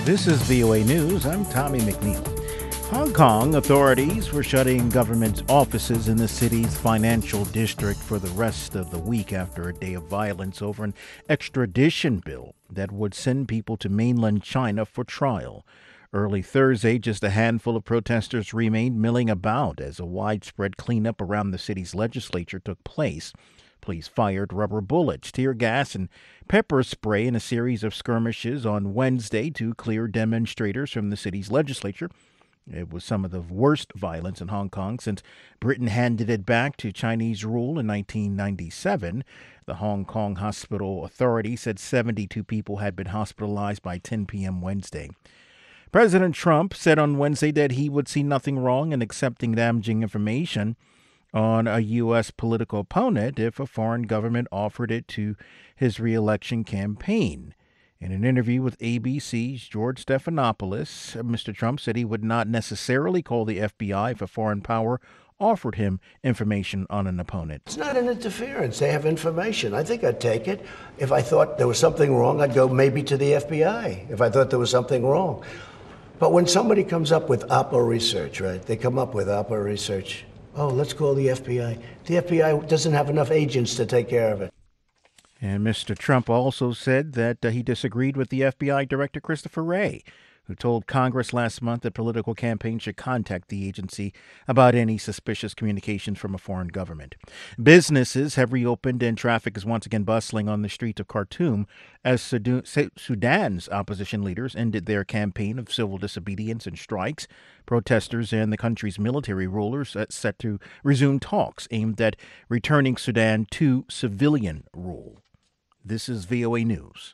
This is VOA News. I'm Tommy McNeil. Hong Kong authorities were shutting government offices in the city's financial district for the rest of the week after a day of violence over an extradition bill that would send people to mainland China for trial. Early Thursday, just a handful of protesters remained milling about as a widespread cleanup around the city's legislature took place. Police fired rubber bullets, tear gas, and pepper spray in a series of skirmishes on Wednesday to clear demonstrators from the city's legislature. It was some of the worst violence in Hong Kong since Britain handed it back to Chinese rule in 1997. The Hong Kong Hospital Authority said 72 people had been hospitalized by 10 p.m. Wednesday. President Trump said on Wednesday that he would see nothing wrong in accepting damaging information on a U.S. political opponent if a foreign government offered it to his reelection campaign. In an interview with ABC's George Stephanopoulos, Mr. Trump said he would not necessarily call the FBI if a foreign power offered him information on an opponent. It's not an interference. They have information. I think I'd take it. If I thought there was something wrong, I'd go maybe to the FBI if I thought there was something wrong. But when somebody comes up with Oppo research, right, they come up with Oppo research. Oh, let's call the FBI. The FBI doesn't have enough agents to take care of it. And Mr. Trump also said that he disagreed with the FBI Director Christopher Wray, who told Congress last month that political campaigns should contact the agency about any suspicious communications from a foreign government. Businesses have reopened and traffic is once again bustling on the streets of Khartoum as Sudan's opposition leaders ended their campaign of civil disobedience and strikes. Protesters and the country's military rulers are set to resume talks aimed at returning Sudan to civilian rule. This is VOA News.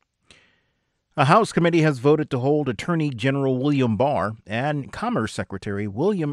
A House committee has voted to hold Attorney General William Barr and Commerce Secretary William